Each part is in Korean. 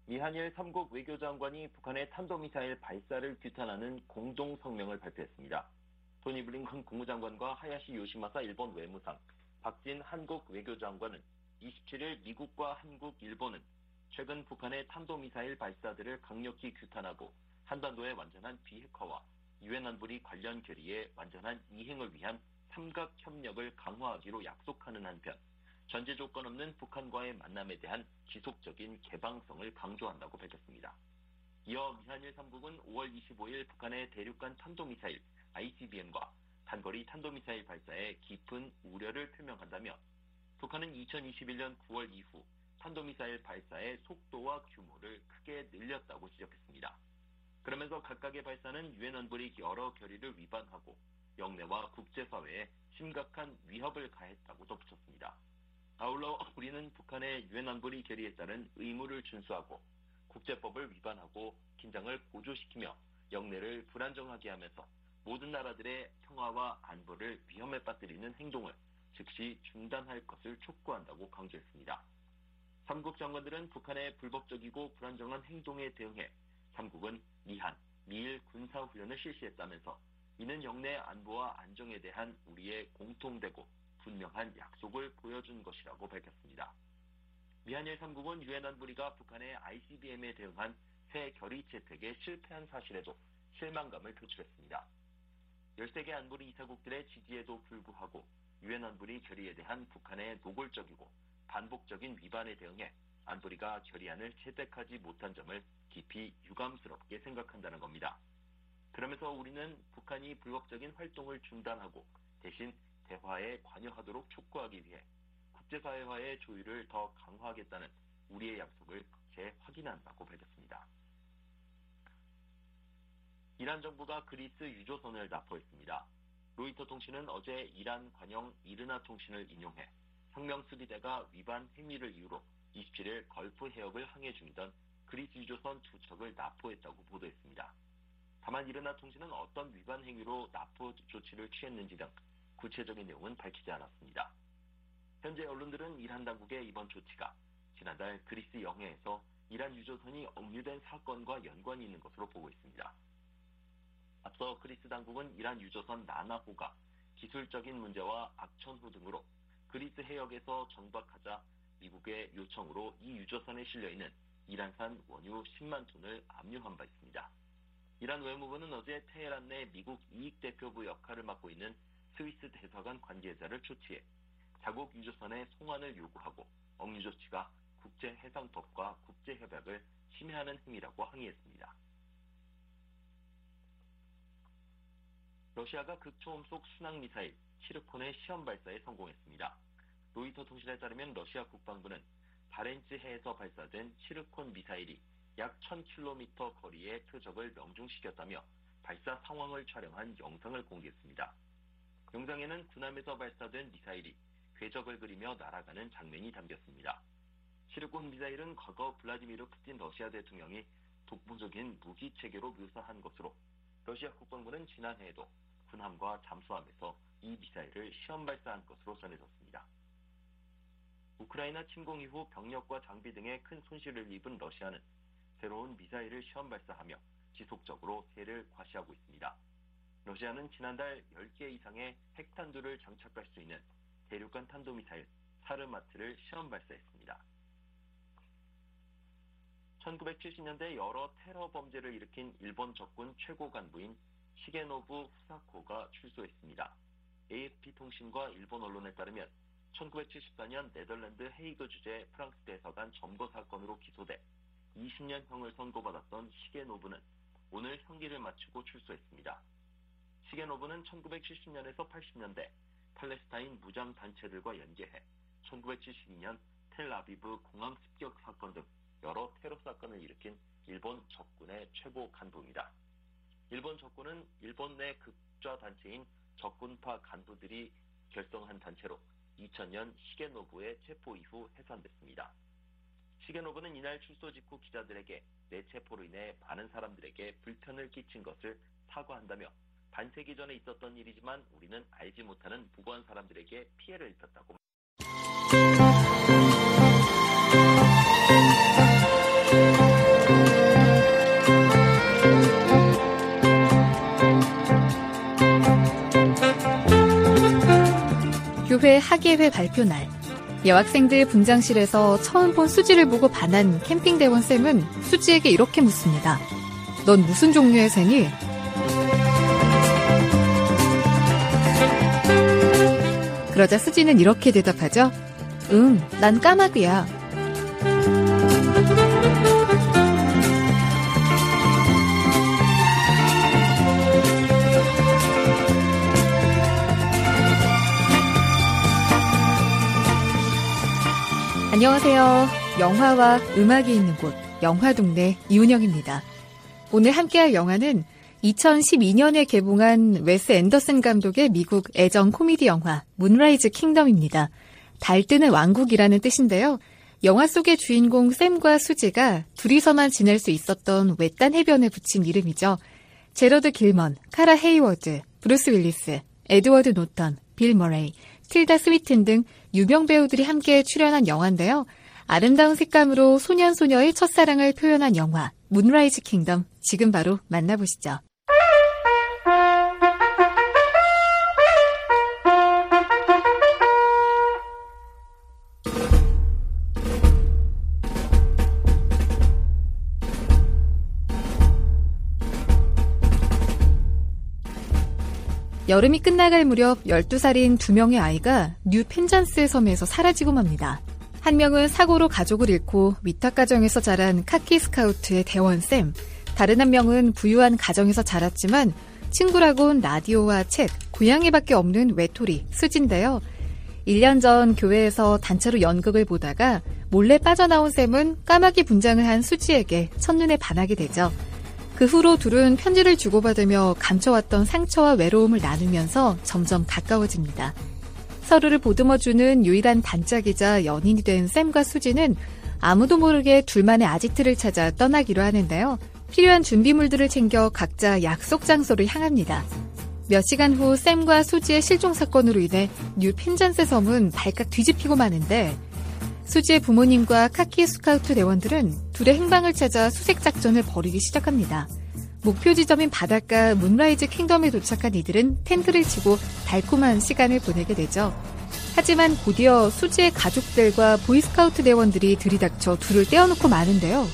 미한일 3국 외교장관이 북한의 탄도미사일 발사를 규탄하는 공동 성명을 발표했습니다. 토니 블링컨 국무장관과 하야시 요시마사 일본 외무상, 박진 한국 외교장관은 27일 미국과 한국, 일본은 최근 북한의 탄도미사일 발사들을 강력히 규탄하고 한반도의 완전한 비핵화와 유엔 안보리 관련 결의의 완전한 이행을 위한 삼각협력을 강화하기로 약속하는 한편 전제 조건 없는 북한과의 만남에 대한 지속적인 개방성을 강조한다고 밝혔습니다. 이어 미한일 3국은 5월 25일 북한의 대륙간 탄도미사일 ICBM과 단거리 탄도미사일 발사에 깊은 우려를 표명한다며 북한은 2021년 9월 이후 탄도미사일 발사의 속도와 규모를 크게 늘렸다고 지적했습니다. 그러면서 각각의 발사는 유엔 안보리 여러 결의를 위반하고 영내와 국제사회에 심각한 위협을 가했다고 덧붙였습니다. 아울러 우리는 북한의 유엔 안보리 결의에 따른 의무를 준수하고 국제법을 위반하고 긴장을 고조시키며 영내를 불안정하게 하면서 모든 나라들의 평화와 안보를 위험에 빠뜨리는 행동을 즉시 중단할 것을 촉구한다고 강조했습니다. 3국 장관들은 북한의 불법적이고 불안정한 행동에 대응해 3국은 미한, 미일 군사훈련을 실시했다면서 이는 영내 안보와 안정에 대한 우리의 공통되고 분명한 약속을 보여준 것이라고 밝혔습니다. 미한일 3국은 유엔 안보리가 북한의 ICBM에 대응한 새 결의 채택에 실패한 사실에도 실망감을 표출했습니다. 13개 안보리 이사국들의 지지에도 불구하고 유엔 안보리 결의에 대한 북한의 노골적이고 반복적인 위반에 대응해 안보리가 결의안을 채택하지 못한 점을 깊이 유감스럽게 생각한다는 겁니다. 그러면서 우리는 북한이 불법적인 활동을 중단하고 대신 대화에 관여하도록 촉구하기 위해 국제사회와의 조율을 더 강화하겠다는 우리의 약속을 재확인한다고 밝혔습니다. 이란 정부가 그리스 유조선을 납포했습니다. 로이터 통신은 어제 이란 관영 이르나 통신을 인용해 혁명 수비대가 위반 행위를 이유로 27일 걸프 해역을 항해 중이던 그리스 유조선 2척을 납포했다고 보도했습니다. 다만 이르나 통신은 어떤 위반 행위로 납포 조치를 취했는지 등 구체적인 내용은 밝히지 않았습니다. 현재 언론들은 이란 당국의 이번 조치가 지난달 그리스 영해에서 이란 유조선이 억류된 사건과 연관이 있는 것으로 보고 있습니다. 앞서 그리스 당국은 이란 유조선 나나호가 기술적인 문제와 악천후 등으로 그리스 해역에서 정박하자 미국의 요청으로 이 유조선에 실려있는 이란산 원유 10만 톤을 압류한 바 있습니다. 이란 외무부는 어제 테헤란 내 미국 이익대표부 역할을 맡고 있는 스위스 대사관 관계자를 초치해 자국 유조선의 송환을 요구하고 억류 조치가 국제해상법과 국제협약을 침해하는 행위라고 항의했습니다. 러시아가 극초음속 순항미사일 치르콘의 시험 발사에 성공했습니다. 로이터 통신에 따르면 러시아 국방부는 바렌츠해에서 발사된 치르콘 미사일이 약 1000km 거리의 표적을 명중시켰다며 발사 상황을 촬영한 영상을 공개했습니다. 영상에는 군함에서 발사된 미사일이 궤적을 그리며 날아가는 장면이 담겼습니다. 치르콘 미사일은 과거 블라디미르 푸틴 러시아 대통령이 독보적인 무기 체계로 묘사한 것으로 러시아 국방부는 지난해에도 군함과 잠수함에서 이 미사일을 시험 발사한 것으로 전해졌습니다. 우크라이나 침공 이후 병력과 장비 등의 큰 손실을 입은 러시아는 새로운 미사일을 시험 발사하며 지속적으로 세를 과시하고 있습니다. 러시아는 지난달 10개 이상의 핵탄두를 장착할 수 있는 대륙간 탄도미사일 사르마트를 시험 발사했습니다. 1970년대 여러 테러 범죄를 일으킨 일본 적군 최고 간부인 시게노부 후사코가 출소했습니다. AFP 통신과 일본 언론에 따르면 1974년 네덜란드 헤이그 주재 프랑스 대사관 점거 사건으로 기소돼 20년형을 선고받았던 시게노부는 오늘 형기를 마치고 출소했습니다. 시게노부는 1970년에서 80년대 팔레스타인 무장 단체들과 연계해 1972년 텔아비브 공항 습격 사건 등 여러 테러 사건을 일으킨 일본 적군의 최고 간부입니다. 일본 적군은 일본 내 극좌 단체인 적군파 간부들이 결성한 단체로 2000년 시게노부의 체포 이후 해산됐습니다. 시게노부는 이날 출소 직후 기자들에게 내 체포로 인해 많은 사람들에게 불편을 끼친 것을 사과한다며 반세기 전에 있었던 일이지만 우리는 알지 못하는 무고한 사람들에게 피해를 입혔다고 말했습니다. 교회 학예회 발표날. 여학생들 분장실에서 처음 본 수지를 보고 반한 캠핑대원 쌤은 수지에게 이렇게 묻습니다. 넌 무슨 종류의 새니? 그러자 수지는 이렇게 대답하죠. 난 까마귀야. 안녕하세요. 영화와 음악이 있는 곳, 영화동네 이은영입니다. 오늘 함께할 영화는 2012년에 개봉한 웨스 앤더슨 감독의 미국 애정 코미디 영화 문라이즈 킹덤입니다. 달뜨는 왕국이라는 뜻인데요. 영화 속의 주인공 샘과 수지가 둘이서만 지낼 수 있었던 외딴 해변에 붙인 이름이죠. 제러드 길먼, 카라 헤이워드, 브루스 윌리스, 에드워드 노턴, 빌 머레이, 틸다 스위튼 등 유명 배우들이 함께 출연한 영화인데요. 아름다운 색감으로 소년소녀의 첫사랑을 표현한 영화 문라이즈 킹덤, 지금 바로 만나보시죠. 여름이 끝나갈 무렵 12살인 두 명의 아이가 뉴 펜잔스 섬에서 사라지고 맙니다. 한 명은 사고로 가족을 잃고 위탁 가정에서 자란 카키 스카우트의 대원 샘, 다른 한 명은 부유한 가정에서 자랐지만 친구라곤 라디오와 책, 고양이밖에 없는 외톨이 수지인데요. 1년 전 교회에서 단체로 연극을 보다가 몰래 빠져나온 샘은 까마귀 분장을 한 수지에게 첫눈에 반하게 되죠. 그 후로 둘은 편지를 주고받으며 감춰왔던 상처와 외로움을 나누면서 점점 가까워집니다. 서로를 보듬어주는 유일한 단짝이자 연인이 된 샘과 수지는 아무도 모르게 둘만의 아지트를 찾아 떠나기로 하는데요. 필요한 준비물들을 챙겨 각자 약속 장소를 향합니다. 몇 시간 후 샘과 수지의 실종 사건으로 인해 뉴 펜잔스 섬은 발칵 뒤집히고 마는데 수지의 부모님과 카키 스카우트 대원들은 둘의 행방을 찾아 수색 작전을 벌이기 시작합니다. 목표 지점인 바닷가 문라이즈 킹덤에 도착한 이들은 텐트를 치고 달콤한 시간을 보내게 되죠. 하지만 곧이어 수지의 가족들과 보이스카우트 대원들이 들이닥쳐 둘을 떼어놓고 마는데요.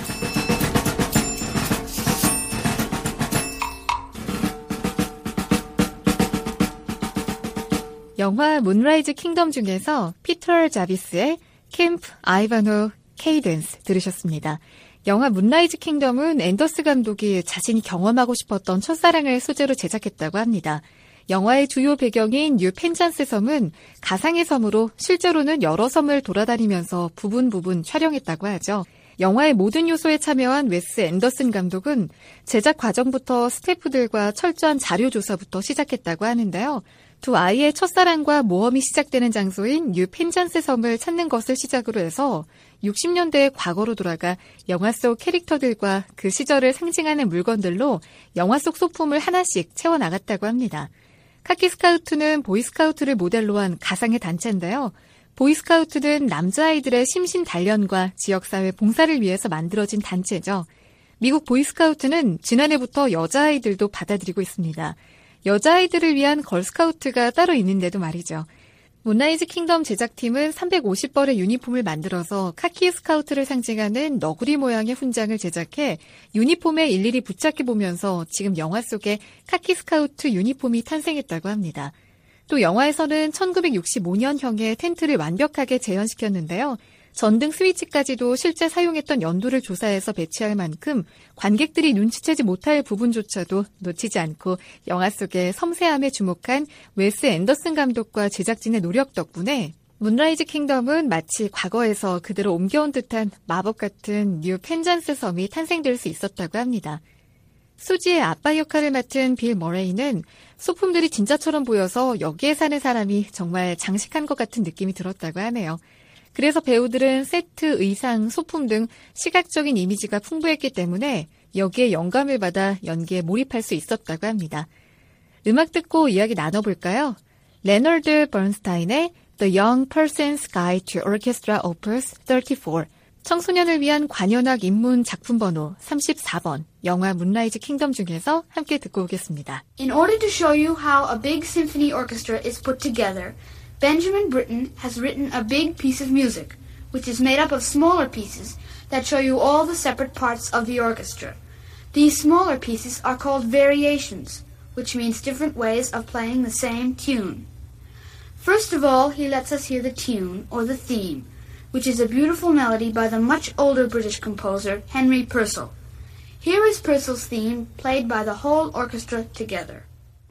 영화 문라이즈 킹덤 중에서 피터 자비스의 캠프 아이바노 케이던스 들으셨습니다. 영화 문라이즈 킹덤은 앤더스 감독이 자신이 경험하고 싶었던 첫사랑을 소재로 제작했다고 합니다. 영화의 주요 배경인 뉴 펜잔스 섬은 가상의 섬으로 실제로는 여러 섬을 돌아다니면서 부분 촬영했다고 하죠. 영화의 모든 요소에 참여한 웨스 앤더슨 감독은 제작 과정부터 스태프들과 철저한 자료 조사부터 시작했다고 하는데요. 두 아이의 첫사랑과 모험이 시작되는 장소인 뉴 펜잔스 섬을 찾는 것을 시작으로 해서 60년대의 과거로 돌아가 영화 속 캐릭터들과 그 시절을 상징하는 물건들로 영화 속 소품을 하나씩 채워나갔다고 합니다. 카키 스카우트는 보이스카우트를 모델로 한 가상의 단체인데요. 보이스카우트는 남자아이들의 심신 단련과 지역사회 봉사를 위해서 만들어진 단체죠. 미국 보이스카우트는 지난해부터 여자아이들도 받아들이고 있습니다. 여자아이들을 위한 걸스카우트가 따로 있는데도 말이죠. 문라이즈 킹덤 제작팀은 350벌의 유니폼을 만들어서 카키 스카우트를 상징하는 너구리 모양의 훈장을 제작해 유니폼에 일일이 부착해보면서 지금 영화 속에 카키 스카우트 유니폼이 탄생했다고 합니다. 또 영화에서는 1965년형의 텐트를 완벽하게 재현시켰는데요. 전등 스위치까지도 실제 사용했던 연도를 조사해서 배치할 만큼 관객들이 눈치채지 못할 부분조차도 놓치지 않고 영화 속의 섬세함에 주목한 웨스 앤더슨 감독과 제작진의 노력 덕분에 문라이즈 킹덤은 마치 과거에서 그대로 옮겨온 듯한 마법 같은 뉴 펜잔스 섬이 탄생될 수 있었다고 합니다. 수지의 아빠 역할을 맡은 빌 머레이는 소품들이 진짜처럼 보여서 여기에 사는 사람이 정말 장식한 것 같은 느낌이 들었다고 하네요. 그래서 배우들은 세트, 의상, 소품 등 시각적인 이미지가 풍부했기 때문에 여기에 영감을 받아 연기에 몰입할 수 있었다고 합니다. 음악 듣고 이야기 나눠볼까요? 레너드 번스타인의 The Young Person's Guide to Orchestra Opus 34, 청소년을 위한 관현악 입문 작품 번호 34번, 영화 문라이즈 킹덤 중에서 함께 듣고 오겠습니다. In order to show you how a big symphony orchestra is put together, Benjamin Britten has written a big piece of music, which is made up of smaller pieces that show you all the separate parts of the orchestra. These smaller pieces are called variations, which means different ways of playing the same tune. First of all, he lets us hear the tune, or the theme, which is a beautiful melody by the much older British composer Henry Purcell. Here is Purcell's theme, played by the whole orchestra together.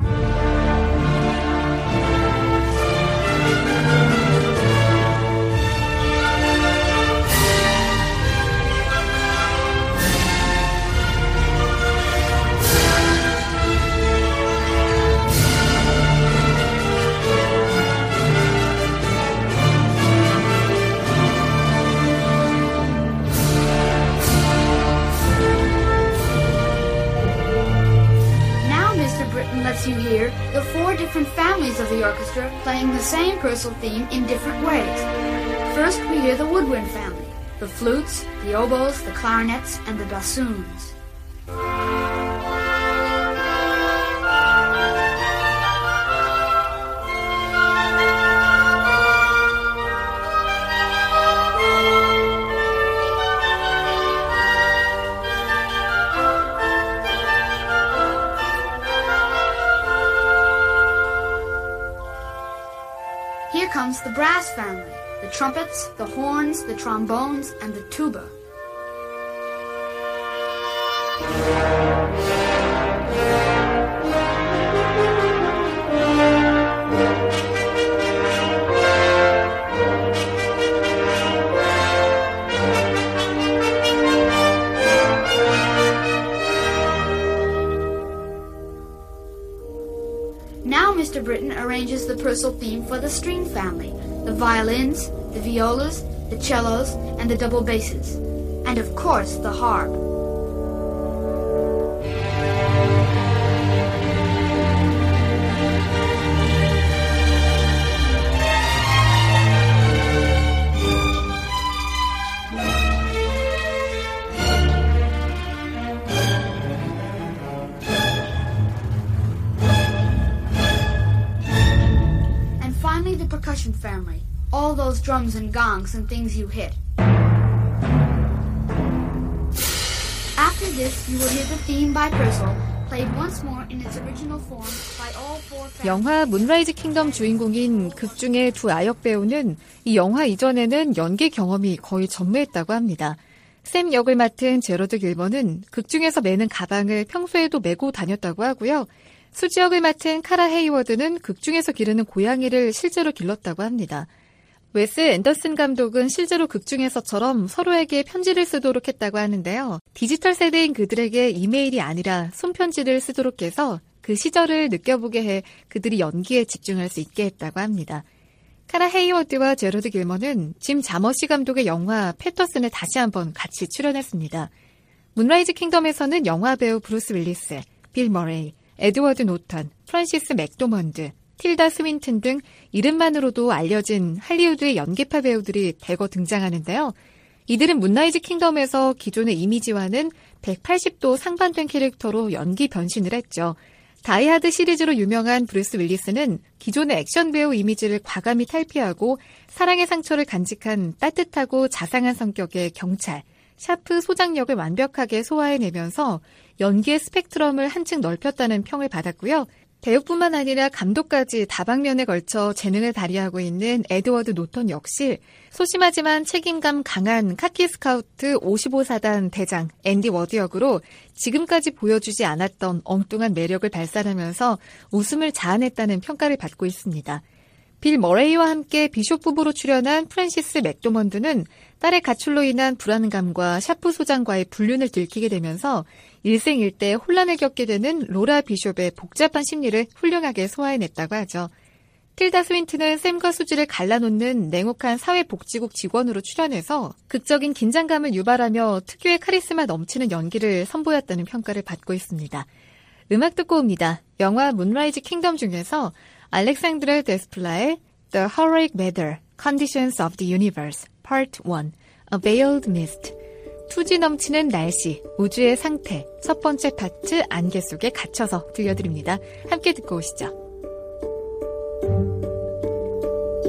Lets you hear the 4 different families of the orchestra playing the same Purcell theme in different ways. First, we hear the woodwind family, the flutes, the oboes, the clarinets, and the bassoons. Here comes the brass family, the trumpets, the horns, the trombones, and the tuba. Now Mr. Britten arranges the Purcell theme for the string family, the violins, the violas, the cellos, and the double basses, and of course the harp. The percussion family, all those drums and gongs and things you hit. After this, you will hear the theme by Purcell, played once more in its original form by all 4 families. 영화 문라이즈 킹덤 주인공인 극중의 2 아역 배우는 이 영화 이전에는 연기 경험이 거의 전무했다고 합니다. 샘 역을 맡은 제러드 길버는 극중에서 매는 가방을 평소에도 메고 다녔다고 하고요. 수지 역을 맡은 카라 헤이워드는 극중에서 기르는 고양이를 실제로 길렀다고 합니다. 웨스 앤더슨 감독은 실제로 극중에서처럼 서로에게 편지를 쓰도록 했다고 하는데요. 디지털 세대인 그들에게 이메일이 아니라 손편지를 쓰도록 해서 그 시절을 느껴보게 해 그들이 연기에 집중할 수 있게 했다고 합니다. 카라 헤이워드와 제러드 길머는 짐 자머시 감독의 영화 패터슨에 다시 한번 같이 출연했습니다. 문라이즈 킹덤에서는 영화 배우 브루스 윌리스, 빌 머레이, 에드워드 노턴, 프란시스 맥도먼드, 틸다 스윈튼 등 이름만으로도 알려진 할리우드의 연기파 배우들이 대거 등장하는데요. 이들은 문라이즈 킹덤에서 기존의 이미지와는 180도 상반된 캐릭터로 연기 변신을 했죠. 다이하드 시리즈로 유명한 브루스 윌리스는 기존의 액션 배우 이미지를 과감히 탈피하고 사랑의 상처를 간직한 따뜻하고 자상한 성격의 경찰, 샤프 소장 역을 완벽하게 소화해내면서 연기의 스펙트럼을 한층 넓혔다는 평을 받았고요. 배우뿐만 아니라 감독까지 다방면에 걸쳐 재능을 발휘하고 있는 에드워드 노턴 역시 소심하지만 책임감 강한 카키 스카우트 55사단 대장 앤디 워드 역으로 지금까지 보여주지 않았던 엉뚱한 매력을 발산하면서 웃음을 자아냈다는 평가를 받고 있습니다. 빌 머레이와 함께 비숍 부부로 출연한 프란시스 맥도먼드는 딸의 가출로 인한 불안감과 샤프 소장과의 불륜을 들키게 되면서 일생일대 혼란을 겪게 되는 로라 비숍의 복잡한 심리를 훌륭하게 소화해냈다고 하죠. 틸다 스윈트는 샘과 수지를 갈라놓는 냉혹한 사회복지국 직원으로 출연해서 극적인 긴장감을 유발하며 특유의 카리스마 넘치는 연기를 선보였다는 평가를 받고 있습니다. 음악 듣고 옵니다. 영화 문라이즈 킹덤 중에서 알렉산드르 데스플라의 The Heroic Weather, Conditions of the Universe, Part 1, A Veiled Mist, 투지 넘치는 날씨, 우주의 상태, 첫 번째 파트 안개 속에 갇혀서 들려드립니다. 함께 듣고 오시죠.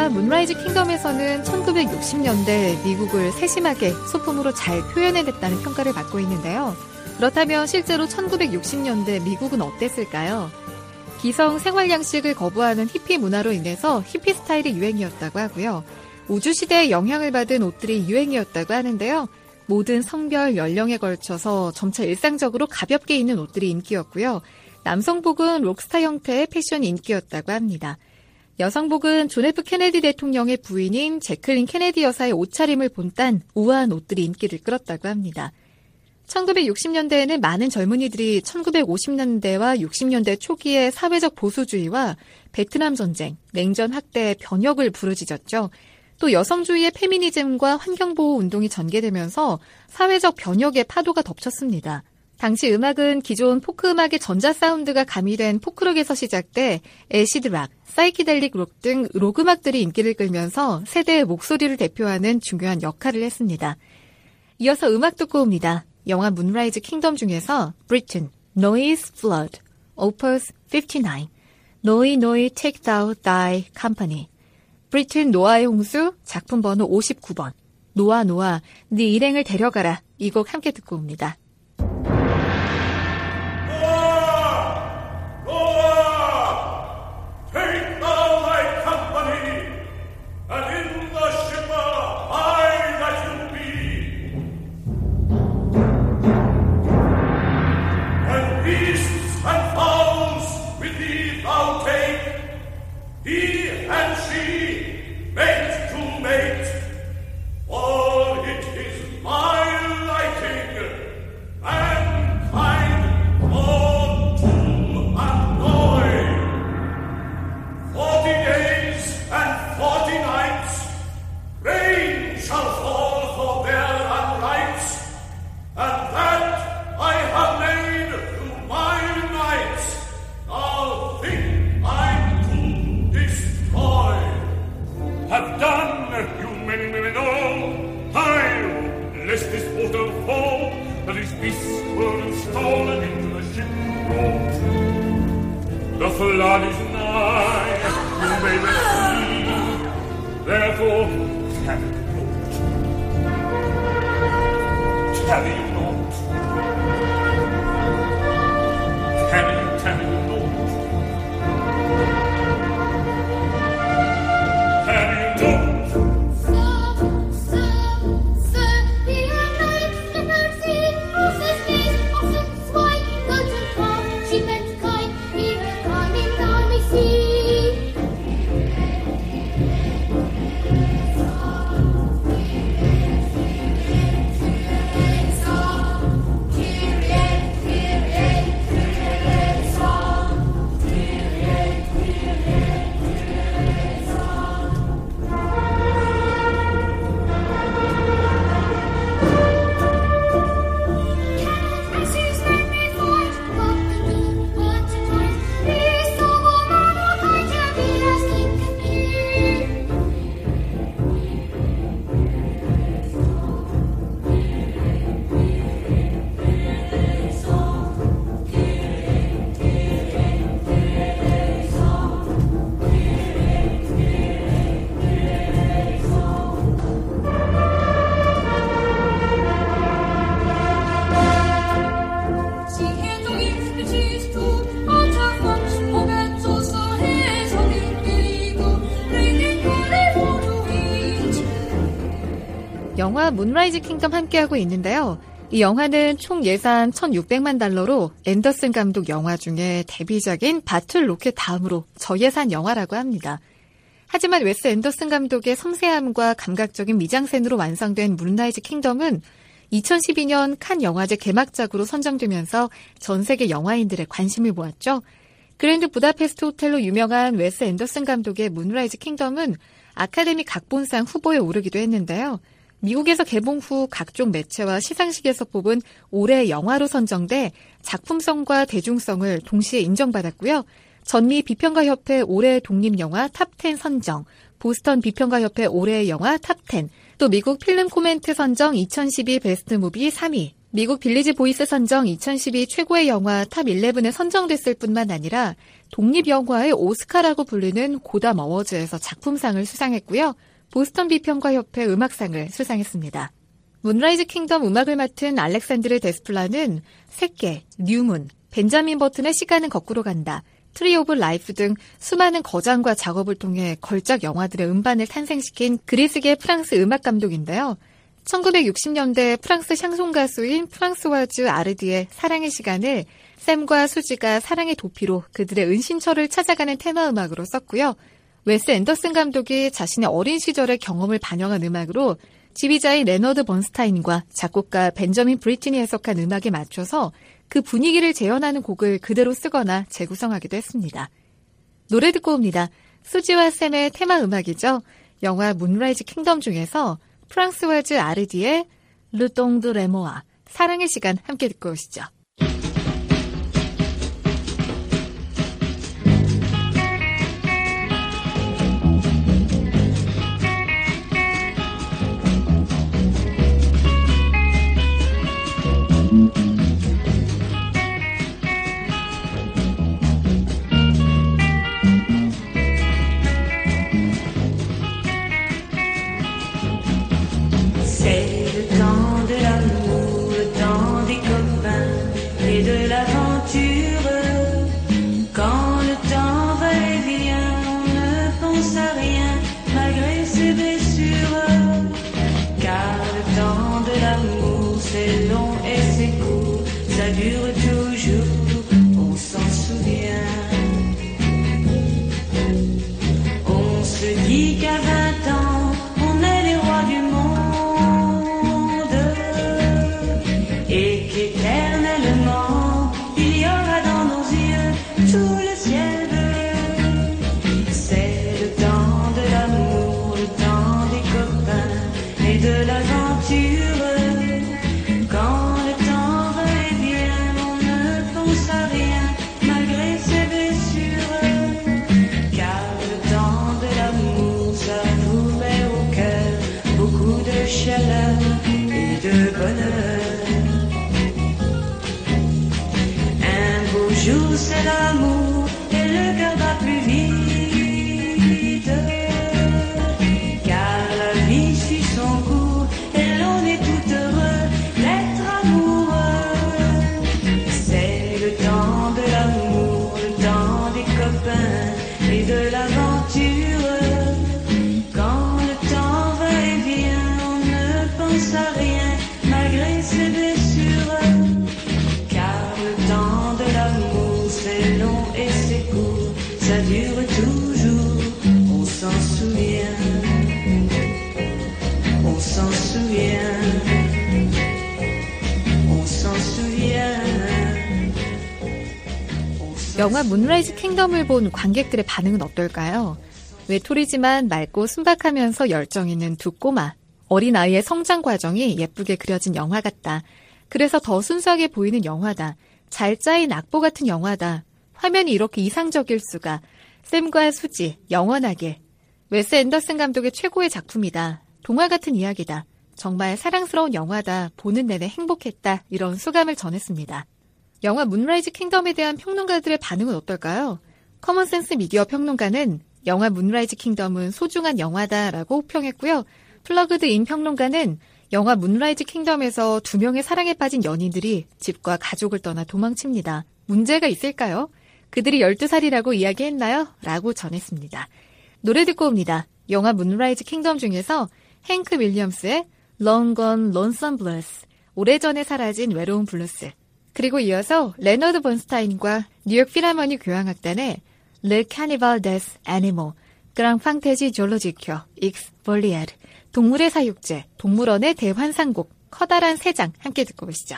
영화 문라이즈 킹덤에서는 1960년대 미국을 세심하게 소품으로 잘 표현해냈다는 평가를 받고 있는데요. 그렇다면 실제로 1960년대 미국은 어땠을까요? 기성 생활 양식을 거부하는 히피 문화로 인해서 히피 스타일이 유행이었다고 하고요. 우주시대의 영향을 받은 옷들이 유행이었다고 하는데요. 모든 성별, 연령에 걸쳐서 점차 일상적으로 가볍게 입는 옷들이 인기였고요. 남성복은 록스타 형태의 패션이 인기였다고 합니다. 여성복은 존 F 케네디 대통령의 부인인 제클린 케네디 여사의 옷차림을 본딴 우아한 옷들이 인기를 끌었다고 합니다. 1960년대에는 많은 젊은이들이 1950년대와 60년대 초기의 사회적 보수주의와 베트남 전쟁, 냉전 학대의 변혁을 부르짖었죠. 또 여성주의의 페미니즘과 환경보호 운동이 전개되면서 사회적 변혁의 파도가 덮쳤습니다. 당시 음악은 기존 포크 음악의 전자 사운드가 가미된 포크록에서 시작돼 애시드락, 사이키델릭 록 등 록 음악들이 인기를 끌면서 세대의 목소리를 대표하는 중요한 역할을 했습니다. 이어서 음악 듣고 옵니다. 영화 문라이즈 킹덤 중에서 Britain, Noise Flood, Opus 59, Noi Noi Take Thou Thy Company, 브리튼 노아의 홍수, 작품 번호 59번, 노아 노아, 네 일행을 데려가라. 이 곡 함께 듣고 옵니다. The flood is nigh, you may see, therefore tarry not, tarry not, tarry not, tarry not. 영화 문라이즈 킹덤 함께하고 있는데요. 이 영화는 총 예산 1,600만 달러로 앤더슨 감독 영화 중에 데뷔작인 바틀 로켓 다음으로 저예산 영화라고 합니다. 하지만 웨스 앤더슨 감독의 섬세함과 감각적인 미장센으로 완성된 문라이즈 킹덤은 2012년 칸 영화제 개막작으로 선정되면서 전 세계 영화인들의 관심을 모았죠. 그랜드 부다페스트 호텔로 유명한 웨스 앤더슨 감독의 문라이즈 킹덤은 아카데미 각본상 후보에 오르기도 했는데요. 미국에서 개봉 후 각종 매체와 시상식에서 뽑은 올해의 영화로 선정돼 작품성과 대중성을 동시에 인정받았고요. 전미 비평가협회 올해의 독립영화 탑10 선정, 보스턴 비평가협회 올해의 영화 탑10, 또 미국 필름 코멘트 선정 2012 베스트 무비 3위, 미국 빌리지 보이스 선정 2012 최고의 영화 탑 11에 선정됐을 뿐만 아니라 독립영화의 오스카라고 불리는 고담 어워즈에서 작품상을 수상했고요. 보스턴 비평가협회 음악상을 수상했습니다. 문라이즈 킹덤 음악을 맡은 알렉산드르 데스플라는 새끼, 뉴문, 벤자민 버튼의 시간은 거꾸로 간다, 트리 오브 라이프 등 수많은 거장과 작업을 통해 걸작 영화들의 음반을 탄생시킨 그리스계 프랑스 음악 감독인데요. 1960년대 프랑스 샹송 가수인 프랑스와즈 아르디의 사랑의 시간을 샘과 수지가 사랑의 도피로 그들의 은신처를 찾아가는 테마 음악으로 썼고요. 웨스 앤더슨 감독이 자신의 어린 시절의 경험을 반영한 음악으로 지휘자인 레너드 번스타인과 작곡가 벤저민 브리튼이 해석한 음악에 맞춰서 그 분위기를 재현하는 곡을 그대로 쓰거나 재구성하기도 했습니다. 노래 듣고 옵니다. 수지와 샘의 테마 음악이죠. 영화 문라이즈 킹덤 중에서 프랑스와즈 아르디의 르동 드 레모아, 사랑의 시간 함께 듣고 오시죠. C'est l'amour et le cœur bat plus vite, car la vie suit son cours et l'on est tout heureux d'être amoureux. C'est le temps de l'amour, le temps des copains et de l'aventure. Quand le temps va et vient, on ne pense à rien malgré ses blessures, car le temps de l'amour c'est long et c'est court, ça dure toujours, on s'en souvient, on s'en souvient, on s'en souvient. 영화 문라이즈 킹덤을 본 관객들의 반응은 어떨까요? 외톨이지만 맑고 순박하면서 열정 있는 두 꼬마, 어린아이의 성장 과정이 예쁘게 그려진 영화 같다. 그래서 더 순수하게 보이는 영화다. 잘 짜인 악보 같은 영화다. 화면이 이렇게 이상적일 수가. 샘과 수지, 영원하게. 웨스 앤더슨 감독의 최고의 작품이다. 동화 같은 이야기다. 정말 사랑스러운 영화다. 보는 내내 행복했다. 이런 수감을 전했습니다. 영화 문라이즈 킹덤에 대한 평론가들의 반응은 어떨까요? 커먼센스 미디어 평론가는 영화 문라이즈 킹덤은 소중한 영화다라고 호평했고요. 플러그드 인 평론가는 영화 문라이즈 킹덤에서 두 명의 사랑에 빠진 연인들이 집과 가족을 떠나 도망칩니다. 문제가 있을까요? 그들이 12살이라고 이야기했나요? 라고 전했습니다. 노래 듣고 옵니다. 영화 문라이즈 킹덤 중에서 행크 윌리엄스의 Long Gone Lonesome Blues, 오래전에 사라진 외로운 블루스, 그리고 이어서 레너드 번스타인과 뉴욕 필하모니 교향악단의 Le Carnival des Animaux, Grand Fantasy Zoologique X Volière, 동물의 사육제, 동물원의 대환상곡, 커다란 새장 함께 듣고 오시죠.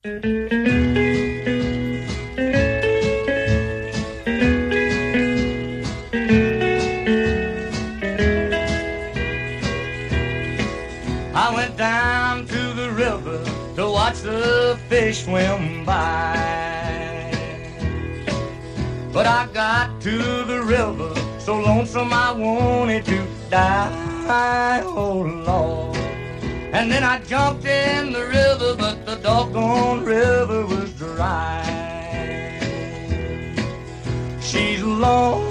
I went down to the river to watch the fish swim by, but I got to the river so lonesome I wanted to die. Oh Lord, And then I jumped in the river, but the doggone river was dry. She's long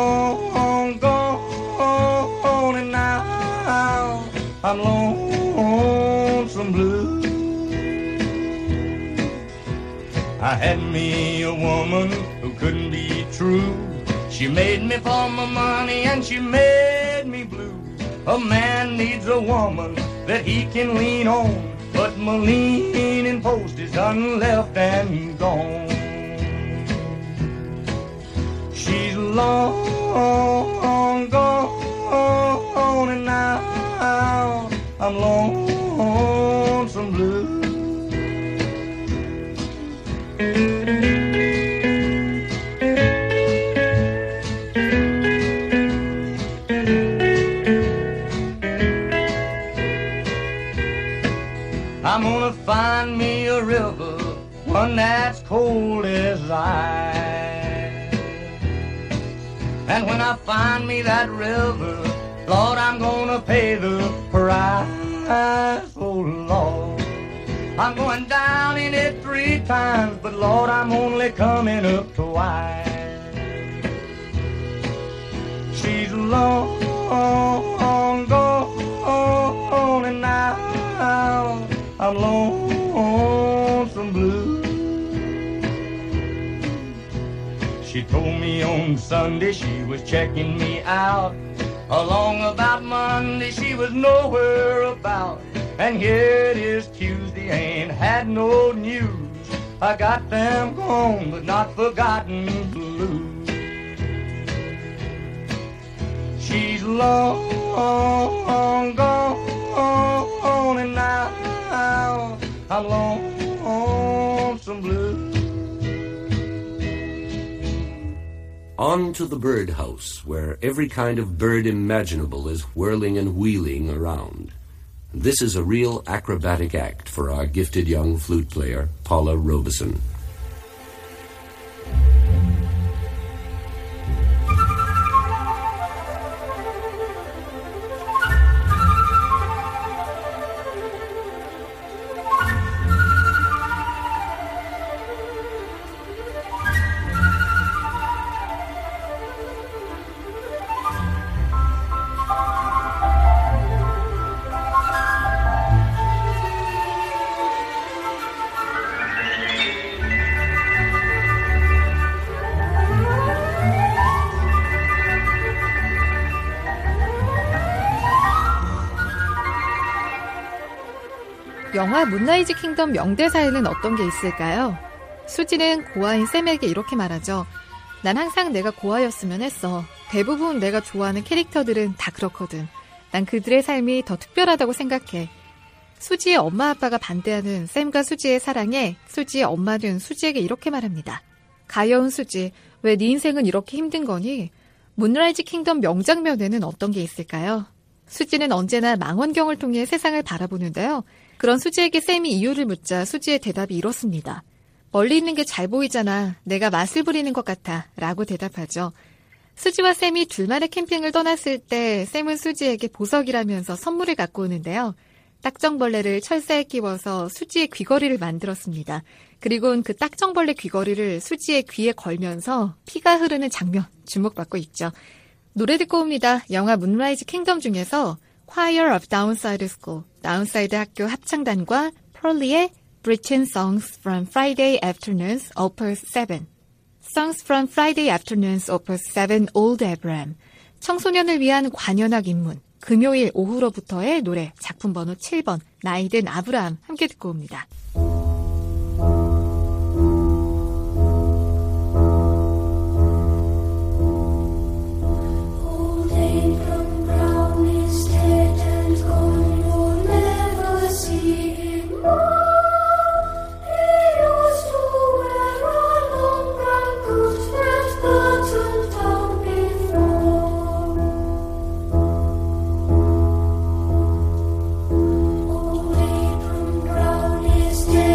gone, and now I'm lonesome blue. I had me a woman who couldn't be true. She made me for my money and she made me blue. A man needs a woman that he can lean on, but my leaning post is done left and gone. She's long gone, and now I'm lonesome blue. I'm gonna find me a river, one that's cold as ice. And when I find me that river, Lord, I'm gonna pay the price. Oh, Lord, I'm going down in it 3 times, but Lord, I'm only coming up twice. She's long gone, and now I'm lonesome blue. She told me on Sunday she was checking me out. Along about Monday she was nowhere about. And here it is Tuesday, ain't had no news. I got them gone but not forgotten blue. She's long gone, and now I'm lonesome blue. On to the birdhouse, where every kind of bird imaginable is whirling and wheeling around. This is a real acrobatic act for our gifted young flute player, Paula Robeson. 영화 문라이즈 킹덤 명대사에는 어떤 게 있을까요? 수지는 고아인 샘에게 이렇게 말하죠. 난 항상 내가 고아였으면 했어. 대부분 내가 좋아하는 캐릭터들은 다 그렇거든. 난 그들의 삶이 더 특별하다고 생각해. 수지의 엄마 아빠가 반대하는 샘과 수지의 사랑에 수지의 엄마는 수지에게 이렇게 말합니다. 가여운 수지, 왜 네 인생은 이렇게 힘든 거니? 문라이즈 킹덤 명장면에는 어떤 게 있을까요? 수지는 언제나 망원경을 통해 세상을 바라보는데요. 그런 수지에게 샘이 이유를 묻자 수지의 대답이 이렇습니다. 멀리 있는 게 잘 보이잖아. 내가 맛을 부리는 것 같아. 라고 대답하죠. 수지와 샘이 둘만의 캠핑을 떠났을 때 샘은 수지에게 보석이라면서 선물을 갖고 오는데요. 딱정벌레를 철사에 끼워서 수지의 귀걸이를 만들었습니다. 그리고는 그 딱정벌레 귀걸이를 수지의 귀에 걸면서 피가 흐르는 장면 주목받고 있죠. 노래 듣고 옵니다. 영화 문라이즈 킹덤 중에서 Choir of Downside School, 다운사이드 학교 합창단과 펄리의 Britain Songs from Friday Afternoons, Opus 7. Songs from Friday Afternoons, Opus 7, Old Abraham. 청소년을 위한 관현악 입문. 금요일 오후로부터의 노래, 작품 번호 7번, 나이든 아브라함 함께 듣고 옵니다. Dead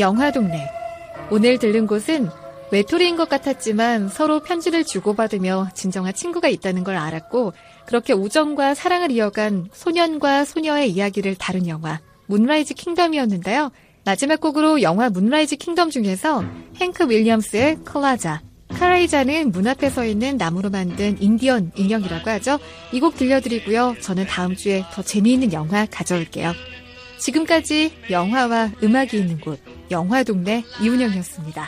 영화동네. 오늘 들른 곳은 외톨이인 것 같았지만 서로 편지를 주고받으며 진정한 친구가 있다는 걸 알았고 그렇게 우정과 사랑을 이어간 소년과 소녀의 이야기를 다룬 영화 문라이즈 킹덤이었는데요. 마지막 곡으로 영화 문라이즈 킹덤 중에서 행크 윌리엄스의 클라자, 카라이자는 문 앞에 서 있는 나무로 만든 인디언 인형이라고 하죠. 이 곡 들려드리고요. 저는 다음 주에 더 재미있는 영화 가져올게요. 지금까지 영화와 음악이 있는 곳 영화동네 이운영이었습니다.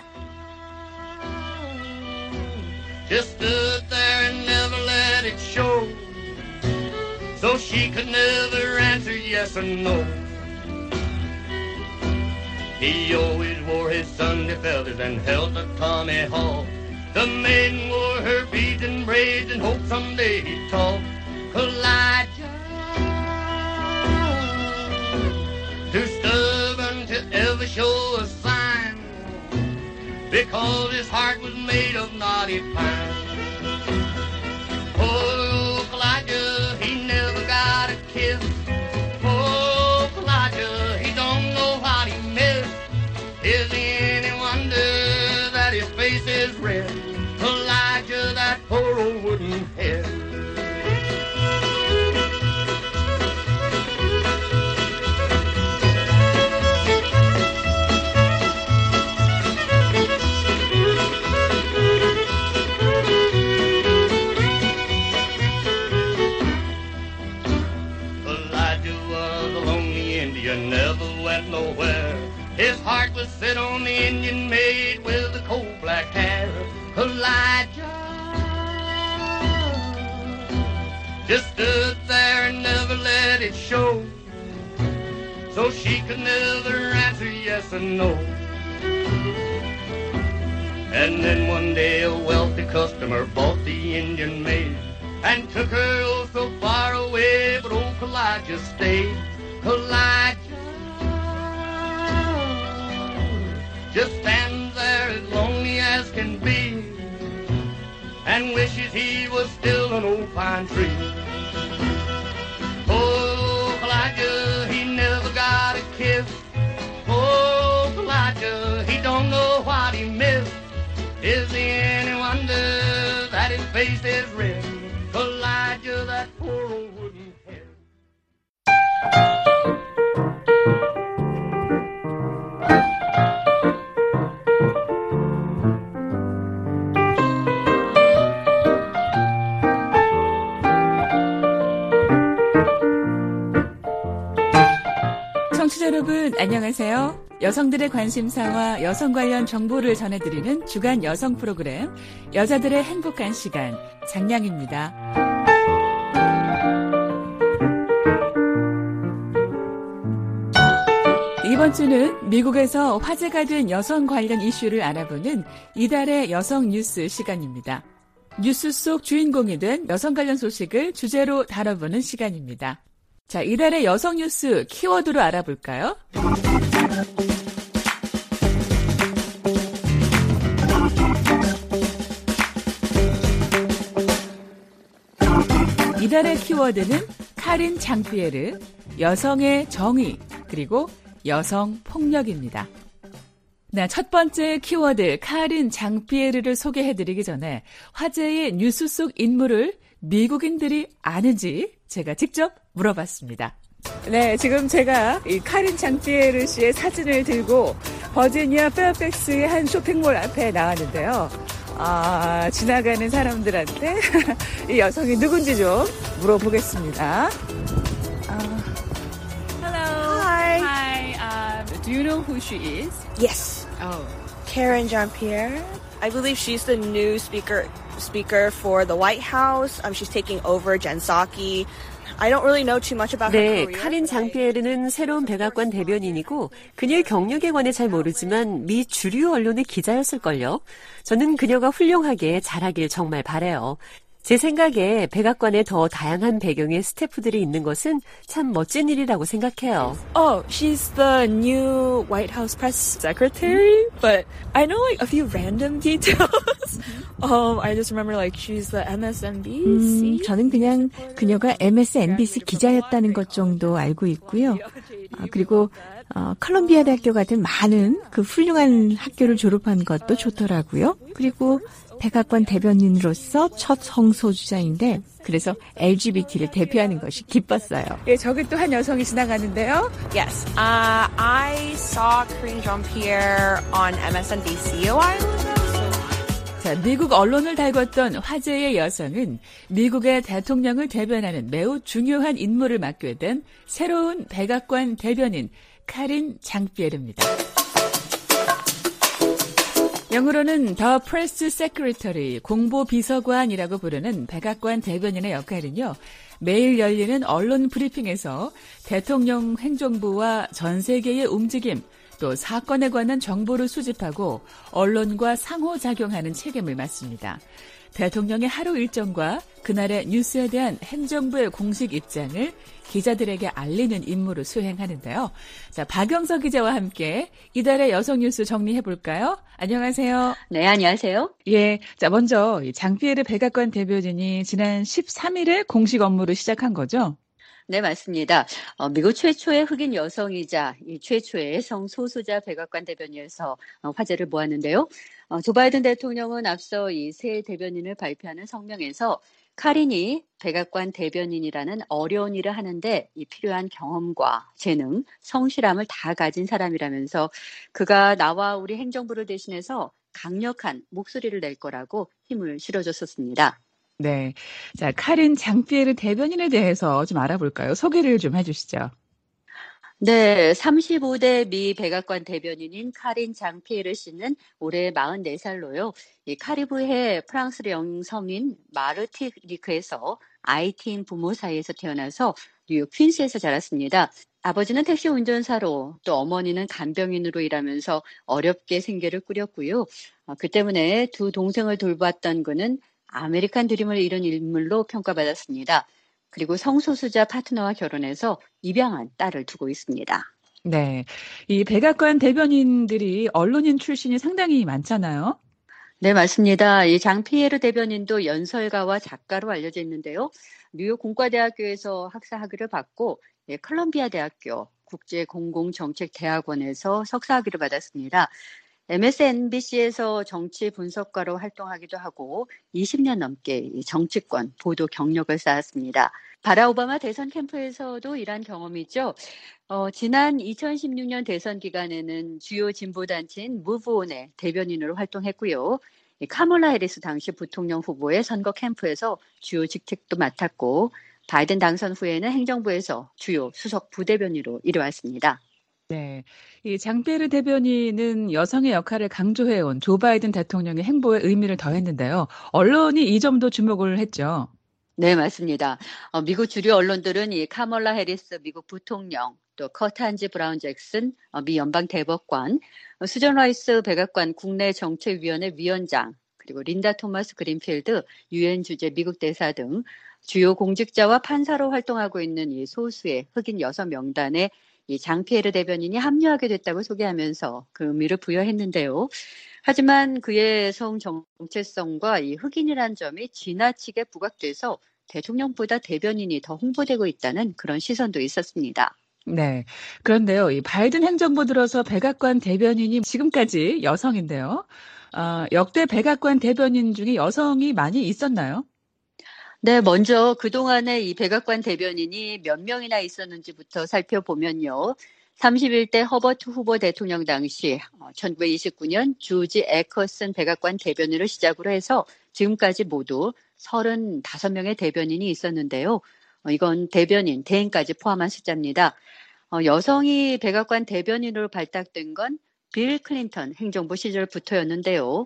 Just stood there and never let it show, so she could never answer yes or no. He always wore his Sunday feathers and held a tomahawk. The maiden wore her beads and braids and hoped someday he'd talk. Elijah, too stubborn to ever show a sign, because his heart was made of knotty pine. Oh, Elijah, he never got a kiss. Oh, Elijah, he don't know what he missed. Is it any wonder that his face is red? Elijah, that poor old wooden head. Never went nowhere. His heart was set on the Indian maid with the coal black hair. Elijah just stood there and never let it show, so she could never answer yes or no. And then one day a wealthy customer bought the Indian maid and took her oh so far away, but old Elijah stayed. Elijah just stands there as lonely as can be and wishes he was still an old pine tree. Oh, Elijah, he never got a kiss. Oh, Elijah, he don't know what he missed. Is there any wonder that his face is red? Elijah, that poor old wooden head. 청취자 여러분 안녕하세요. 여성들의 관심사와 여성 관련 정보를 전해드리는 주간 여성 프로그램 여자들의 행복한 시간 장량입니다. 이번 주는 미국에서 화제가 된 여성 관련 이슈를 알아보는 이달의 여성 뉴스 시간입니다. 뉴스 속 주인공이 된 여성 관련 소식을 주제로 다뤄보는 시간입니다. 자, 이달의 여성 뉴스 키워드로 알아볼까요? 이달의 키워드는 카린 장피에르, 여성의 정의, 그리고 여성 폭력입니다. 네, 첫 번째 키워드 카린 장피에르를 소개해드리기 전에 화제의 뉴스 속 인물을 미국인들이 아는지 제가 직접 물어봤습니다. 네, 지금 제가 이 카린 장피에르 씨의 사진을 들고 버지니아 페어팩스의 한 쇼핑몰 앞에 나왔는데요. 지나가는 사람들한테 이 여성이 누군지 좀 물어보겠습니다. Hello. Hi. Do you know who she is? Yes. Oh. Karen Jean-Pierre. I believe she's the new speaker for the White House. She's taking over Jen Psaki. I don't really know too much about her 네, career. 카린 장피에르는 새로운 백악관 대변인이고 그녀의 경력에 관해 잘 모르지만 미 주류 언론의 기자였을걸요. 저는 그녀가 훌륭하게 잘하길 정말 바라요. 제 생각에 백악관에 더 다양한 배경의 스태프들이 있는 것은 참 멋진 일이라고 생각해요. Oh, she's the new White House press secretary, but I know like a few random details. I just remember like she's the MSNBC. 저는 그냥 그녀가 MSNBC 기자였다는 것 정도 알고 있고요. 그리고 컬럼비아 대학교 같은 많은 그 훌륭한 학교를 졸업한 것도 좋더라고요. 그리고 백악관 대변인으로서 첫 성소수자인데 그래서 LGBT를 대표하는 것이 기뻤어요. 예, 저기 또 한 여성이 지나가는데요. Yes, I saw Karine Jean-Pierre on MSNBC a while ago. 자, 미국 언론을 달궜던 화제의 여성은 미국의 대통령을 대변하는 매우 중요한 임무를 맡게 된 새로운 백악관 대변인 카린 장피에르입니다. 영어로는 The Press Secretary, 공보비서관이라고 부르는 백악관 대변인의 역할은요. 매일 열리는 언론 브리핑에서 대통령 행정부와 전 세계의 움직임, 또 사건에 관한 정보를 수집하고 언론과 상호작용하는 책임을 맡습니다. 대통령의 하루 일정과 그날의 뉴스에 대한 행정부의 공식 입장을 기자들에게 알리는 임무를 수행하는데요. 자, 박영석 기자와 함께 이달의 여성 뉴스 정리해볼까요? 안녕하세요. 네, 안녕하세요. 예, 자, 먼저 장피에르 백악관 대변인이 지난 13일에 공식 업무를 시작한 거죠? 네, 맞습니다. 미국 최초의 흑인 여성이자 이 최초의 성소수자 백악관 대변인에서 화제를 모았는데요. 조 바이든 대통령은 앞서 이 새 대변인을 발표하는 성명에서 카린이 백악관 대변인이라는 어려운 일을 하는데 이 필요한 경험과 재능, 성실함을 다 가진 사람이라면서 그가 나와 우리 행정부를 대신해서 강력한 목소리를 낼 거라고 힘을 실어줬었습니다. 네. 자, 카린 장피에르 대변인에 대해서 좀 알아볼까요? 소개를 좀 해주시죠. 네, 35대 미 백악관 대변인인 카린 장피에르 씨는 올해 44살로요. 이 카리브해 프랑스 영서민 마르티니크에서 IT인 부모 사이에서 태어나서 뉴욕 퀸스에서 자랐습니다. 아버지는 택시 운전사로 또 어머니는 간병인으로 일하면서 어렵게 생계를 꾸렸고요. 그 때문에 두 동생을 돌봤던 그는 아메리칸 드림을 이룬 인물로 평가받았습니다. 그리고 성소수자 파트너와 결혼해서 입양한 딸을 두고 있습니다. 네, 이 백악관 대변인들이 언론인 출신이 상당히 많잖아요. 네, 맞습니다. 이 장피에르 대변인도 연설가와 작가로 알려져 있는데요. 뉴욕 공과대학교에서 학사 학위를 받고 컬럼비아 대학교 국제공공정책대학원에서 석사 학위를 받았습니다. MSNBC에서 정치 분석가로 활동하기도 하고 20년 넘게 정치권 보도 경력을 쌓았습니다. 바락 오바마 대선 캠프에서도 일한 경험이 있죠. 지난 2016년 대선 기간에는 주요 진보단체인 무브온의 대변인으로 활동했고요. 카멀라 해리스 당시 부통령 후보의 선거 캠프에서 주요 직책도 맡았고 바이든 당선 후에는 행정부에서 주요 수석 부대변인으로 일해왔습니다. 네, 이 장피에르 대변인은 여성의 역할을 강조해온 조 바이든 대통령의 행보에 의미를 더했는데요. 언론이 이 점도 주목을 했죠. 네, 맞습니다. 미국 주류 언론들은 이 카멀라 해리스 미국 부통령, 또 커탄지 브라운 잭슨 미 연방 대법관, 수전 라이스 백악관 국내정책위원회 위원장, 그리고 린다 토마스 그린필드 유엔 주재 미국 대사 등 주요 공직자와 판사로 활동하고 있는 이 소수의 흑인 여성 명단에 이 장피에르 대변인이 합류하게 됐다고 소개하면서 그 의미를 부여했는데요. 하지만 그의 성 정체성과 이 흑인이라는 점이 지나치게 부각돼서 대통령보다 대변인이 더 홍보되고 있다는 그런 시선도 있었습니다. 네. 그런데요, 이 바이든 행정부 들어서 백악관 대변인이 지금까지 여성인데요. 역대 백악관 대변인 중에 여성이 많이 있었나요? 네, 먼저 그동안에 이 백악관 대변인이 몇 명이나 있었는지부터 살펴보면요. 31대 허버트 후보 대통령 당시 1929년 조지 애커슨 백악관 대변인을 시작으로 해서 지금까지 모두 35명의 대변인이 있었는데요. 이건 대변인, 대행까지 포함한 숫자입니다. 여성이 백악관 대변인으로 발탁된 건 빌 클린턴 행정부 시절부터였는데요.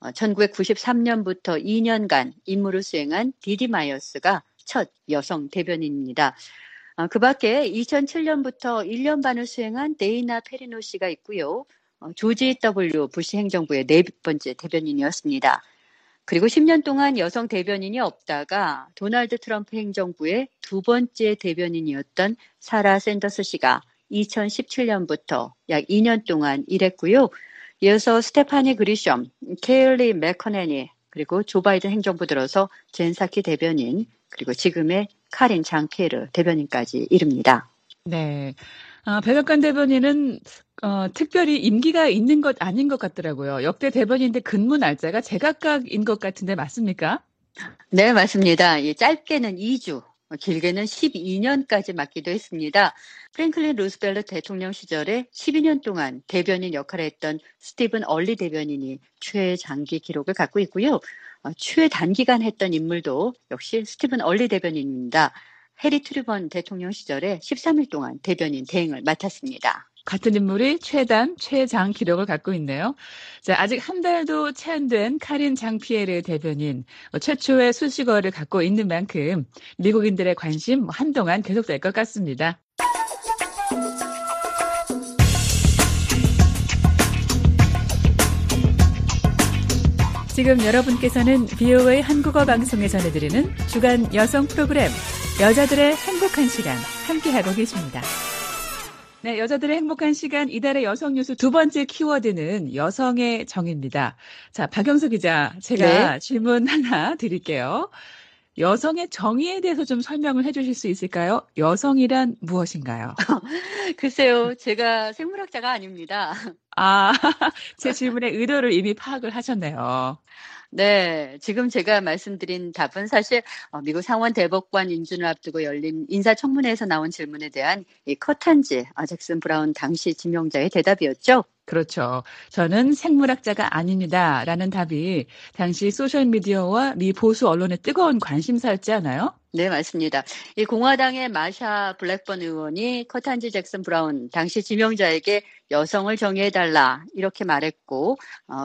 1993년부터 2년간 임무를 수행한 디디 마이어스가 첫 여성 대변인입니다. 그 밖에 2007년부터 1년 반을 수행한 데이나 페리노 씨가 있고요. 조지 W. 부시 행정부의 4번째 대변인이었습니다. 그리고 10년 동안 여성 대변인이 없다가 도널드 트럼프 행정부의 2번째 대변인이었던 사라 샌더스 씨가 2017년부터 약 2년 동안 일했고요. 이어서 스테파니 그리셴, 케일리 맥커네니, 그리고 조 바이든 행정부 들어서 젠 사키 대변인, 그리고 지금의 카린 장피에르 대변인까지 이릅니다. 네. 백악관 대변인은 특별히 임기가 있는 것 아닌 것 같더라고요. 역대 대변인들 근무 날짜가 제각각인 것 같은데 맞습니까? 네, 맞습니다. 짧게는 2주, 길게는 12년까지 맡기도 했습니다. 프랭클린 루스벨트 대통령 시절에 12년 동안 대변인 역할을 했던 스티븐 얼리 대변인이 최장기 기록을 갖고 있고요. 최단기간 했던 인물도 역시 스티븐 얼리 대변인입니다. 해리 트루먼 대통령 시절에 13일 동안 대변인 대행을 맡았습니다. 같은 인물이 최장 기록을 갖고 있네요. 자, 아직 한 달도 채 안 된 카린 장피에르 대변인, 최초의 수식어를 갖고 있는 만큼 미국인들의 관심 한동안 계속될 것 같습니다. 지금 여러분께서는 VOA 한국어 방송에 전해드리는 주간 여성 프로그램 여자들의 행복한 시간 함께하고 계십니다. 네, 여자들의 행복한 시간 이달의 여성 뉴스 두 번째 키워드는 여성의 정입니다. 자, 박영수 기자, 제가 질문 하나 드릴게요. 여성의 정의에 대해서 좀 설명을 해주실 수 있을까요? 여성이란 무엇인가요? 글쎄요, 제가 생물학자가 아닙니다. 제 질문의 의도를 이미 파악을 하셨네요. 네, 지금 제가 말씀드린 답은 사실 미국 상원 대법관 인준을 앞두고 열린 인사청문회에서 나온 질문에 대한 이 커탄지 잭슨 브라운 당시 지명자의 대답이었죠. 그렇죠. 저는 생물학자가 아닙니다. 라는 답이 당시 소셜미디어와 미 보수 언론의 뜨거운 관심사였지 않아요? 네, 맞습니다. 이 공화당의 마샤 블랙번 의원이 커탄지 잭슨 브라운 당시 지명자에게 여성을 정의해달라 이렇게 말했고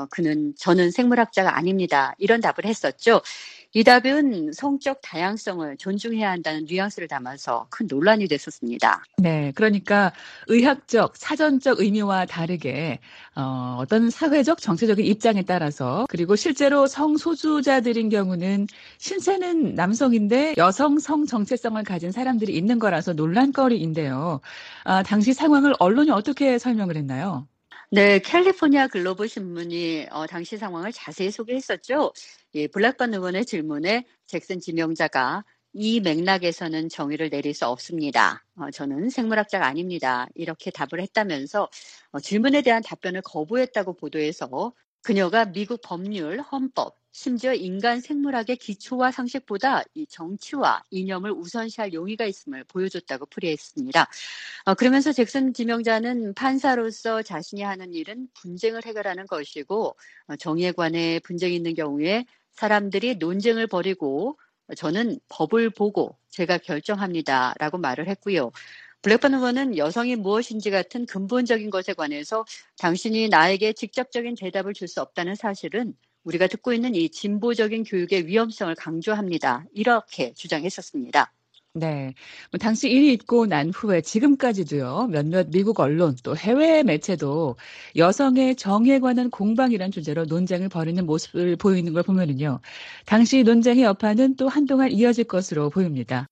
저는 생물학자가 아닙니다. 이런 답을 했었죠. 이 답은 성적 다양성을 존중해야 한다는 뉘앙스를 담아서 큰 논란이 됐었습니다. 네, 그러니까 의학적, 사전적 의미와 다르게 어떤 사회적, 정치적인 입장에 따라서 그리고 실제로 성소수자들인 경우는 신체는 남성인데 여성 성 정체성을 가진 사람들이 있는 거라서 논란거리인데요. 당시 상황을 언론이 어떻게 설명을 했나요? 네, 캘리포니아 글로벌 신문이 당시 상황을 자세히 소개했었죠. 블랙번 의원의 질문에 잭슨 지명자가 이 맥락에서는 정의를 내릴 수 없습니다. 저는 생물학자가 아닙니다. 이렇게 답을 했다면서 질문에 대한 답변을 거부했다고 보도해서 그녀가 미국 법률, 헌법, 심지어 인간 생물학의 기초와 상식보다 이 정치와 이념을 우선시할 용의가 있음을 보여줬다고 풀이했습니다. 그러면서 잭슨 지명자는 판사로서 자신이 하는 일은 분쟁을 해결하는 것이고 정의에 관해 분쟁이 있는 경우에 사람들이 논쟁을 벌이고 저는 법을 보고 제가 결정합니다. 라고 말을 했고요. 블랙번 의원은 여성이 무엇인지 같은 근본적인 것에 관해서 당신이 나에게 직접적인 대답을 줄 수 없다는 사실은 우리가 듣고 있는 이 진보적인 교육의 위험성을 강조합니다. 이렇게 주장했었습니다. 네. 당시 일이 있고 난 후에 지금까지도요, 몇몇 미국 언론 또 해외 매체도 여성의 정의에 관한 공방이란 주제로 논쟁을 벌이는 모습을 보이는 걸 보면은요, 당시 논쟁의 여파는 또 한동안 이어질 것으로 보입니다.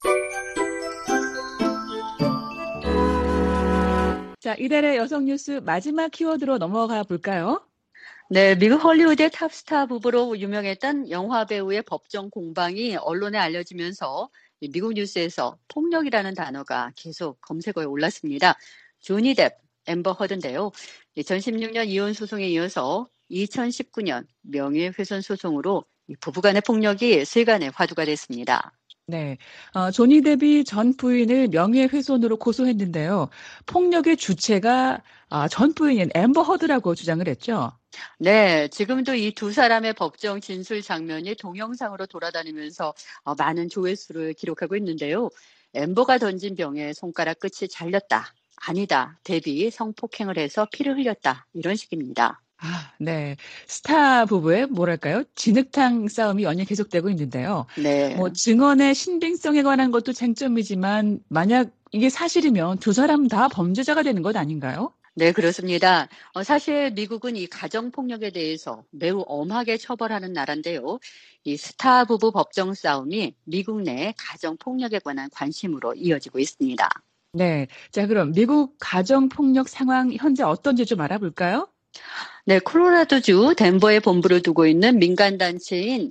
자, 이달의 여성 뉴스 마지막 키워드로 넘어가 볼까요? 네, 미국 헐리우드의 탑스타 부부로 유명했던 영화 배우의 법정 공방이 언론에 알려지면서 미국 뉴스에서 폭력이라는 단어가 계속 검색어에 올랐습니다. 조니 뎁, 앰버 허드인데요. 2016년 이혼 소송에 이어서 2019년 명예훼손 소송으로 부부간의 폭력이 세간의 화두가 됐습니다. 네, 조니 뎁이 전 부인을 명예훼손으로 고소했는데요. 폭력의 주체가 전 부인인 앰버 허드라고 주장을 했죠. 네, 지금도 이 두 사람의 법정 진술 장면이 동영상으로 돌아다니면서 많은 조회수를 기록하고 있는데요. 앰버가 던진 병에 손가락 끝이 잘렸다. 아니다. 뎁이 성폭행을 해서 피를 흘렸다. 이런 식입니다. 네. 스타 부부의 뭐랄까요? 진흙탕 싸움이 연일 계속되고 있는데요. 네. 증언의 신빙성에 관한 것도 쟁점이지만 만약 이게 사실이면 두 사람 다 범죄자가 되는 것 아닌가요? 네, 그렇습니다. 사실 미국은 이 가정폭력에 대해서 매우 엄하게 처벌하는 나라인데요. 이 스타 부부 법정 싸움이 미국 내 가정폭력에 관한 관심으로 이어지고 있습니다. 네. 자, 그럼 미국 가정폭력 상황 현재 어떤지 좀 알아볼까요? 네, 콜로라도주 덴버에 본부를 두고 있는 민간단체인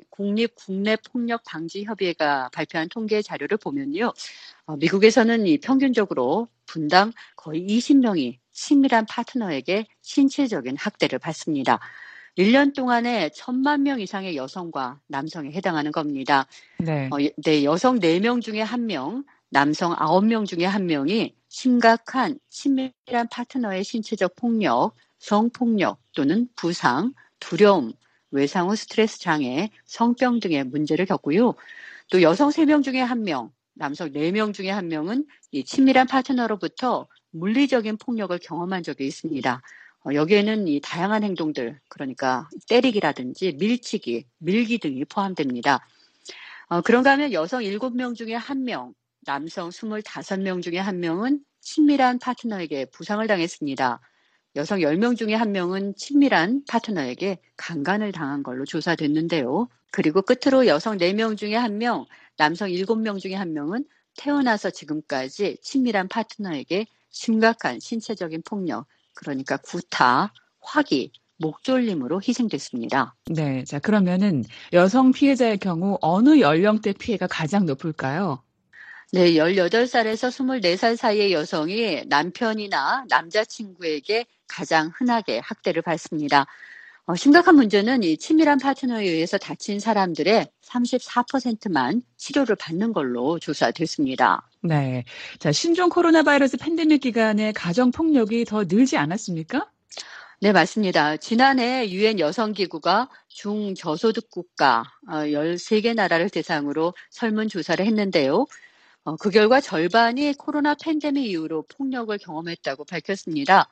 국립국내폭력방지협의회가 발표한 통계 자료를 보면요. 미국에서는 평균적으로 분당 거의 20명이 친밀한 파트너에게 신체적인 학대를 받습니다. 1년 동안에 1,000만 명 이상의 여성과 남성에 해당하는 겁니다. 네. 여성 4명 중에 1명, 남성 9명 중에 1명이 심각한 친밀한 파트너의 신체적 폭력, 성폭력 또는 부상, 두려움, 외상 후 스트레스 장애, 성병 등의 문제를 겪고요. 또 여성 3명 중에 1명, 남성 4명 중에 1명은 이 친밀한 파트너로부터 물리적인 폭력을 경험한 적이 있습니다. 여기에는 이 다양한 행동들, 그러니까 때리기라든지 밀치기, 밀기 등이 포함됩니다. 그런가 하면 여성 7명 중에 1명, 남성 25명 중에 1명은 친밀한 파트너에게 부상을 당했습니다. 여성 10명 중에 1명은 친밀한 파트너에게 강간을 당한 걸로 조사됐는데요. 그리고 끝으로 여성 4명 중에 1명, 남성 7명 중에 1명은 태어나서 지금까지 친밀한 파트너에게 심각한 신체적인 폭력, 그러니까 구타, 화기, 목졸림으로 희생됐습니다. 네, 자 그러면은 여성 피해자의 경우 어느 연령대 피해가 가장 높을까요? 네, 18살에서 24살 사이의 여성이 남편이나 남자친구에게 가장 흔하게 학대를 받습니다. 심각한 문제는 이 친밀한 파트너에 의해서 다친 사람들의 34%만 치료를 받는 걸로 조사됐습니다. 네, 자 신종 코로나 바이러스 팬데믹 기간에 가정 폭력이 더 늘지 않았습니까? 네, 맞습니다. 지난해 유엔 여성기구가 중저소득 국가 13개 나라를 대상으로 설문조사를 했는데요. 그 결과 절반이 코로나 팬데믹 이후로 폭력을 경험했다고 밝혔습니다.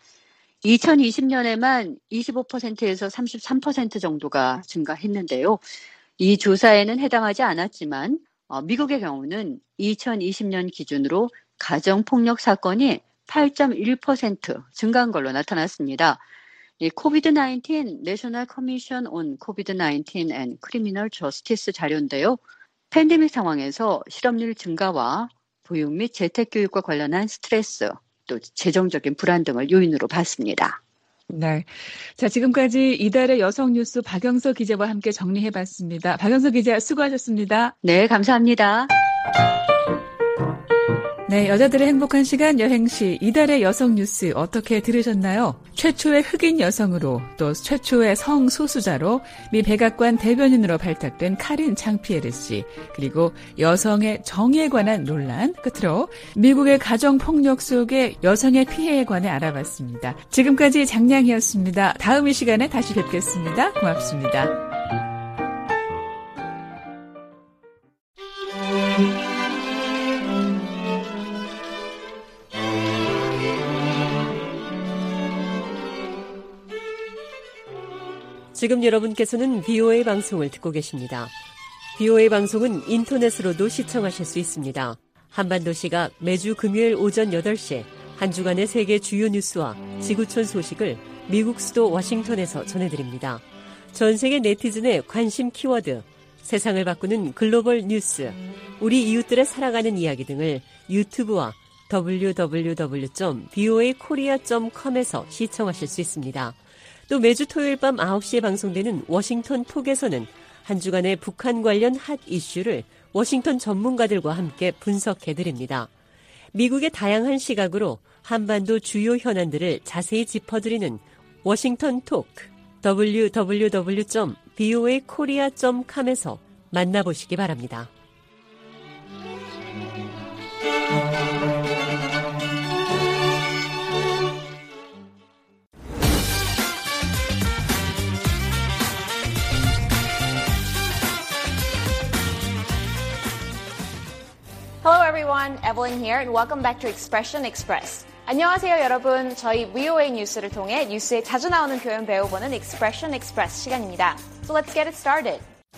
2020년에만 25%에서 33% 정도가 증가했는데요. 이 조사에는 해당하지 않았지만 미국의 경우는 2020년 기준으로 가정폭력 사건이 8.1% 증가한 걸로 나타났습니다. 이 COVID-19 National Commission on COVID-19 and Criminal Justice 자료인데요. 팬데믹 상황에서 실업률 증가와 보육 및 재택교육과 관련한 스트레스, 또 재정적인 불안 등을 요인으로 봤습니다. 네, 자 지금까지 이달의 여성 뉴스 박영서 기자와 함께 정리해봤습니다. 박영서 기자 수고하셨습니다. 네, 감사합니다. 네, 여자들의 행복한 시간 여행시 이달의 여성 뉴스 어떻게 들으셨나요? 최초의 흑인 여성으로 또 최초의 성소수자로 미 백악관 대변인으로 발탁된 카린 장피에르 씨, 그리고 여성의 정의에 관한 논란, 끝으로 미국의 가정폭력 속의 여성의 피해에 관해 알아봤습니다. 지금까지 장량이었습니다. 다음 이 시간에 다시 뵙겠습니다. 고맙습니다. 지금 여러분께서는 VOA 방송을 듣고 계십니다. VOA 방송은 인터넷으로도 시청하실 수 있습니다. 한반도시가 매주 금요일 오전 8시에 한 주간의 세계 주요 뉴스와 지구촌 소식을 미국 수도 워싱턴에서 전해드립니다. 전 세계 네티즌의 관심 키워드, 세상을 바꾸는 글로벌 뉴스, 우리 이웃들의 살아가는 이야기 등을 유튜브와 www.voakorea.com에서 시청하실 수 있습니다. 또 매주 토요일 밤 9시에 방송되는 워싱턴 톡에서는 한 주간의 북한 관련 핫 이슈를 워싱턴 전문가들과 함께 분석해드립니다. 미국의 다양한 시각으로 한반도 주요 현안들을 자세히 짚어드리는 워싱턴 톡, www.voakorea.com에서 만나보시기 바랍니다. Hello everyone, Evelyn here and welcome back to Expression Express. 안녕하세요 여러분. 저희 VOA 뉴스를 통해 뉴스에 자주 나오는 표현 배워보는 Expression Express 시간입니다. So let's get it started.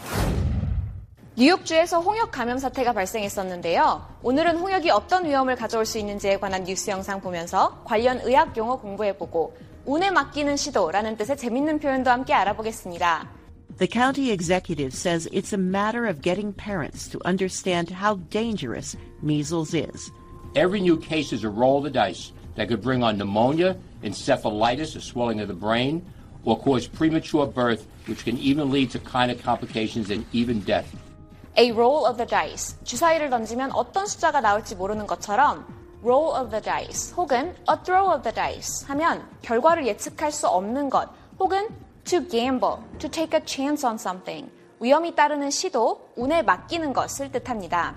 뉴욕주에서 홍역 감염 사태가 발생했었는데요. 오늘은 홍역이 어떤 위험을 가져올 수 있는지에 관한 뉴스 영상 보면서 관련 의학 용어 공부해보고 운에 맡기는 시도라는 뜻의 재밌는 표현도 함께 알아보겠습니다. The county executive says it's a matter of getting parents to understand how dangerous measles is. Every new case is a roll of the dice that could bring on pneumonia, encephalitis, a swelling of the brain, or cause premature birth, which can even lead to kind of complications and even death. A roll of the dice. 주사위를 던지면 어떤 숫자가 나올지 모르는 것처럼 roll of the dice 혹은 a throw of the dice 하면 결과를 예측할 수 없는 것 혹은 to gamble, to take a chance on something. 위험이 따르는 시도, 운에 맡기는 것을 뜻합니다.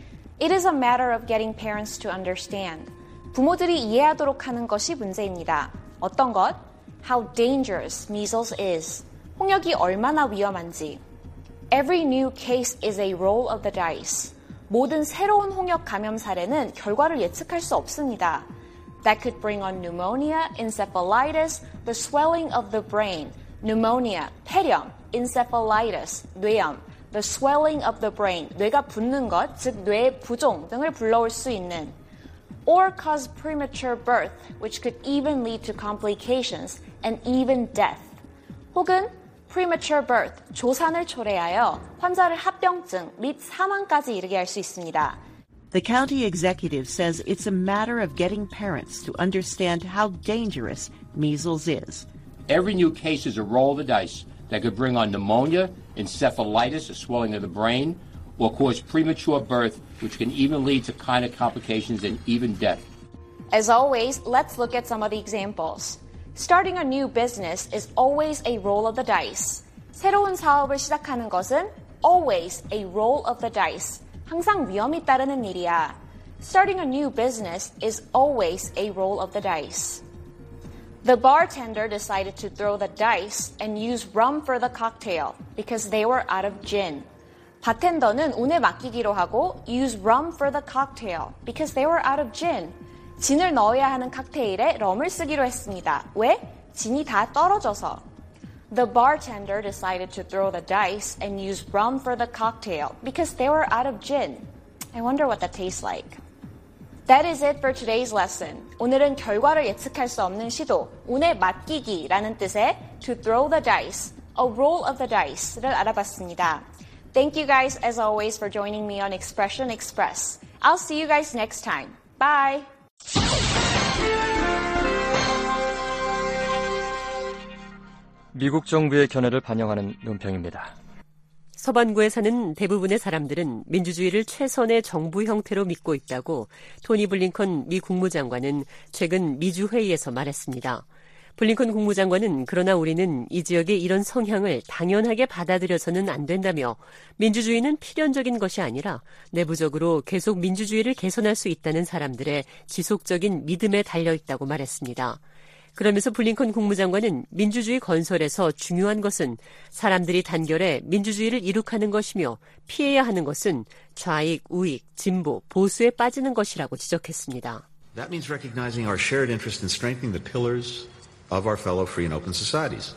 It is a matter of getting parents to understand. 부모들이 이해하도록 하는 것이 문제입니다. 어떤 것? How dangerous measles is. 홍역이 얼마나 위험한지. Every new case is a roll of the dice. 모든 새로운 홍역 감염 사례는 결과를 예측할 수 없습니다. That could bring on pneumonia, encephalitis, the swelling of the brain. pneumonia, 폐렴, encephalitis, 뇌염, the swelling of the brain, 뇌가 붓는 것, 즉 뇌 부종 등을 불러올 수 있는 or cause premature birth, which could even lead to complications and even death. 혹은 premature birth, 조산을 초래하여 환자를 합병증 및 사망까지 이르게 할 수 있습니다. The county executive says it's a matter of getting parents to understand how dangerous measles is. Every new case is a roll of the dice that could bring on pneumonia, encephalitis, a swelling of the brain, or cause premature birth, which can even lead to kind of complications and even death. As always, let's look at some of the examples. Starting a new business is always a roll of the dice. 새로운 사업을 시작하는 것은 always a roll of the dice. 항상 위험이 따르는 일이야. Starting a new business is always a roll of the dice. The bartender decided to throw the dice and use rum for the cocktail because they were out of gin. 바텐더는 운에 맡기기로 하고 use rum for the cocktail because they were out of gin. 진을 넣어야 하는 칵테일에 럼을 쓰기로 했습니다. 왜? 진이 다 떨어져서. The bartender decided to throw the dice and use rum for the cocktail because they were out of gin. I wonder what that tastes like. That is it for today's lesson. 오늘은 결과를 예측할 수 없는 시도, 운에 맡기기라는 뜻의 to throw the dice, a roll of the dice를 알아봤습니다. Thank you guys as always for joining me on Expression Express. I'll see you guys next time. Bye! 미국 정부의 견해를 반영하는 논평입니다. 서반구에 사는 대부분의 사람들은 민주주의를 최선의 정부 형태로 믿고 있다고 토니 블링컨 미 국무장관은 최근 미주 회의에서 말했습니다. 블링컨 국무장관은 그러나 우리는 이 지역의 이런 성향을 당연하게 받아들여서는 안 된다며 민주주의는 필연적인 것이 아니라 내부적으로 계속 민주주의를 개선할 수 있다는 사람들의 지속적인 믿음에 달려있다고 말했습니다. 그러면서 블링컨 국무장관은 민주주의 건설에서 중요한 것은 사람들이 단결해 민주주의를 이룩하는 것이며 피해야 하는 것은 좌익, 우익, 진보, 보수에 빠지는 것이라고 지적했습니다. That means recognizing our shared interest in strengthening the pillars of our fellow free and open societies.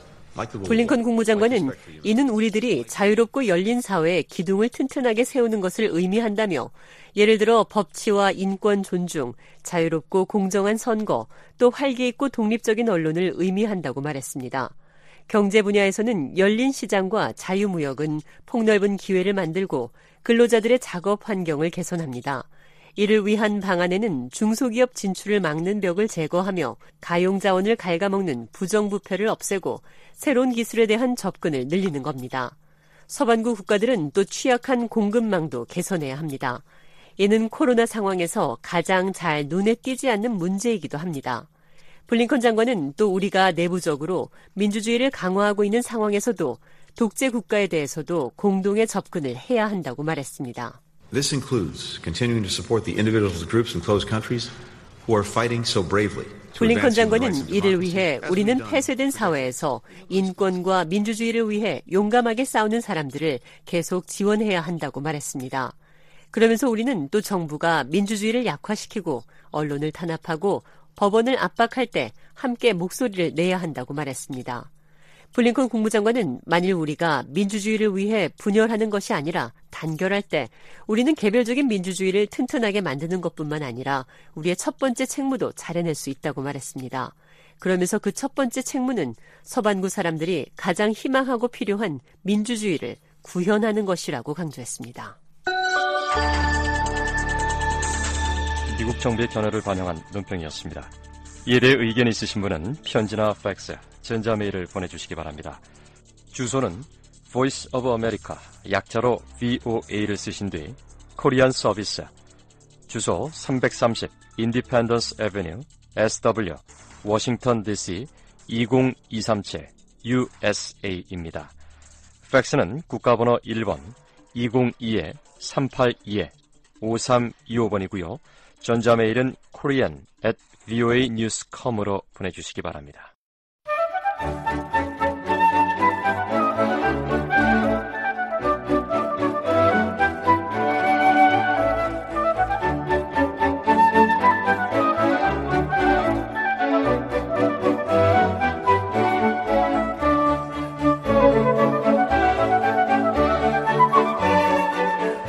블링컨 국무장관은 이는 우리들이 자유롭고 열린 사회의 기둥을 튼튼하게 세우는 것을 의미한다며 예를 들어 법치와 인권 존중, 자유롭고 공정한 선거, 또 활기 있고 독립적인 언론을 의미한다고 말했습니다. 경제 분야에서는 열린 시장과 자유무역은 폭넓은 기회를 만들고 근로자들의 작업 환경을 개선합니다. 이를 위한 방안에는 중소기업 진출을 막는 벽을 제거하며 가용자원을 갉아먹는 부정부패를 없애고 새로운 기술에 대한 접근을 늘리는 겁니다. 서반구 국가들은 또 취약한 공급망도 개선해야 합니다. 이는 코로나 상황에서 가장 잘 눈에 띄지 않는 문제이기도 합니다. 블링컨 장관은 또 우리가 내부적으로 민주주의를 강화하고 있는 상황에서도 독재 국가에 대해서도 공동의 접근을 해야 한다고 말했습니다. This includes continuing to support the individuals, groups, and closed countries who are fighting so bravely. 블링컨 장관은 이를 위해 우리는 폐쇄된 사회에서 인권과 민주주의를 위해 용감하게 싸우는 사람들을 계속 지원해야 한다고 말했습니다. 그러면서 우리는 또 정부가 민주주의를 약화시키고 언론을 탄압하고 법원을 압박할 때 함께 목소리를 내야 한다고 말했습니다. 블링컨 국무장관은 만일 우리가 민주주의를 위해 분열하는 것이 아니라 단결할 때 우리는 개별적인 민주주의를 튼튼하게 만드는 것뿐만 아니라 우리의 첫 번째 책무도 잘해낼 수 있다고 말했습니다. 그러면서 그 첫 번째 책무는 서반구 사람들이 가장 희망하고 필요한 민주주의를 구현하는 것이라고 강조했습니다. 미국 정부의 견해를 반영한 논평이었습니다. 이에 대해 의견이 있으신 분은 편지나 팩스, 전자메일을 보내주시기 바랍니다. 주소는 Voice of America, 약자로 VOA를 쓰신 뒤 코리안 서비스, 주소 330 Independence Avenue, SW, 워싱턴 DC 20237 USA입니다. 팩스는 국가번호 1번 202-382-5325번이고요. 전자메일은 korean@voanews.com으로 보내주시기 바랍니다.